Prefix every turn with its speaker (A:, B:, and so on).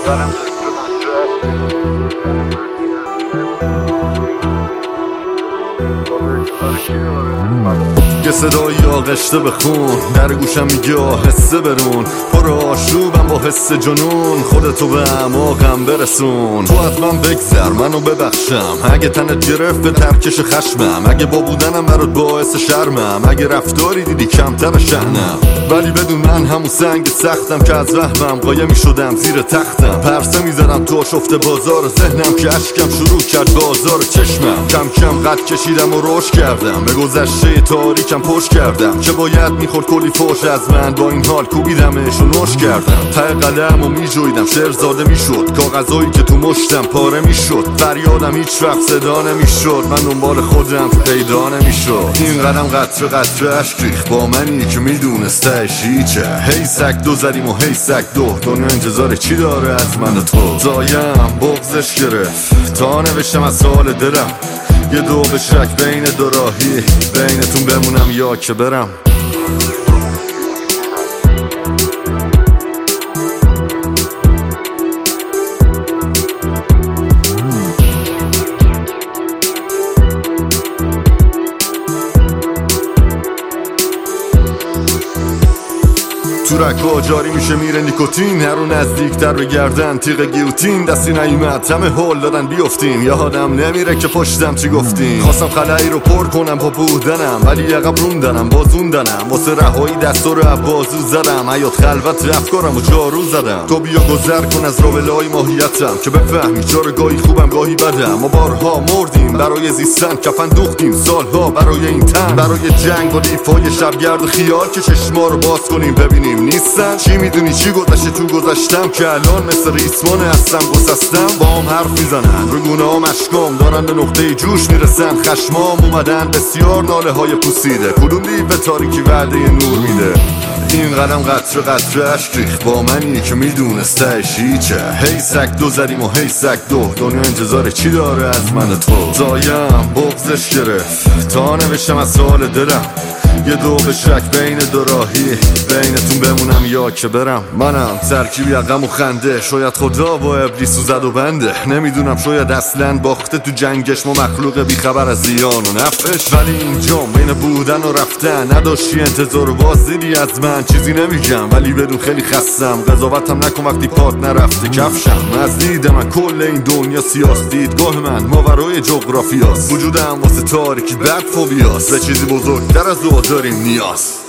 A: یه صدایی آغشته به خون در گوشم میگه آهسته برون، پر آشوبم با حس جنون، خودتو به اعماقم برسون. تو از من بگذر منو ببخشم، اگه تنت گرفت به ترکش خشمم، اگه با بودنم برات باعث شرمم، اگه رفتاری دیدی کمتر شأنم. ولی بدون من همون سنگ سختم که از وهمم قایم میشدم زیر تختم. پرسه میزدم تو آشفته بازار ذهنم که اشکم شروع کرد بازار چشمم. کم کم قد کشیدم و رشد کردم، به گذشته تاریکم پشت کردم که باید میخورد کلی فوش از من، با این حال کوبیدمش و نوش کردم. ته قلم و میجویدم شعر زاده میشد، کاغذایی که تو مشتم پاره میشد، فریادم هیچ وقت صدا نمیشد، من دنبال خودم پیدا نمیشد. این قدم قطره قطره اشک ریخت با منی که میدونستش هیچه. هی سگ دو زدیم و هی سگ دو، دنیا انتظار چی داره از من و تو؟ زایم بغزش گرفت تا نوشتم از سوال دلم، یه دو به شک بین دو راهی، بینتون بمونم یا که برم. تو رکا جاری میشه میره نیکوتین، هر رو نزدیکتر به گردن تیغ گیوتین، دستی نیومد همه هول دادن بیافتیم، یادم نمیره که پشتم چی گفتیم. خواستم خلایی رو پر کنم با بودنم، ولی عقب روندنم بازوندنم، واسه رهایی دستا رو بازو زدم، حیات خلوت افکارم و جارو زدم. تو بیا گذر کن از رابلای ماهیتم که بفهمی چرا گاهی خوبم گاهی بدم. ما بارها مردیم برای زیستن، کفن دوختیم سالها برای این تن، برای جنگ و دیفای شبگرد خیال که چشما رو باز کنیم ببینیم نیستن. چی میدونی چی گذشته تو گذشتم که الان مثل ریسمان هستم گسستم. با هم حرف میزنن رو گونه ها مشکام دارن به نقطه جوش میرسن، خشمام اومدن بسیار ناله های پوسیده، کدوم دیو به تاریکی وعده نور میده. این قدم قطره قطره اشک ریخت با منی که میدونستش هیچه. هی سگ دو زدیم و هی سگ دو، دنیا انتظار چی داره از من و تو؟ زایم بغزش گرفت تا نوشتم از سوال دلم، یه دو به شک بین دو راهی، بینتون بمونم یا که برم. منم ترکیبی غم و خنده، شاید خدا با ابلیس و زد و بنده، نمیدونم شاید اصلا باخته تو جنگش، ما مخلوق بیخبر از زیان و نفعش. ولی اینجام بین بودن و رفتن، نداشتی انتظار و بازدیدی از من، چیزی نمیگم ولی بدون خیلی خستم، قضاوتم نکن وقتی پات نرفته کفشم. از دید من کل این دنیا سیاست، دیدگاه من ماورای جغرافیاست، وجودم واسه تاریکی بد فوبیاست، به چیزی بزرگتر از دو داریم نیاز.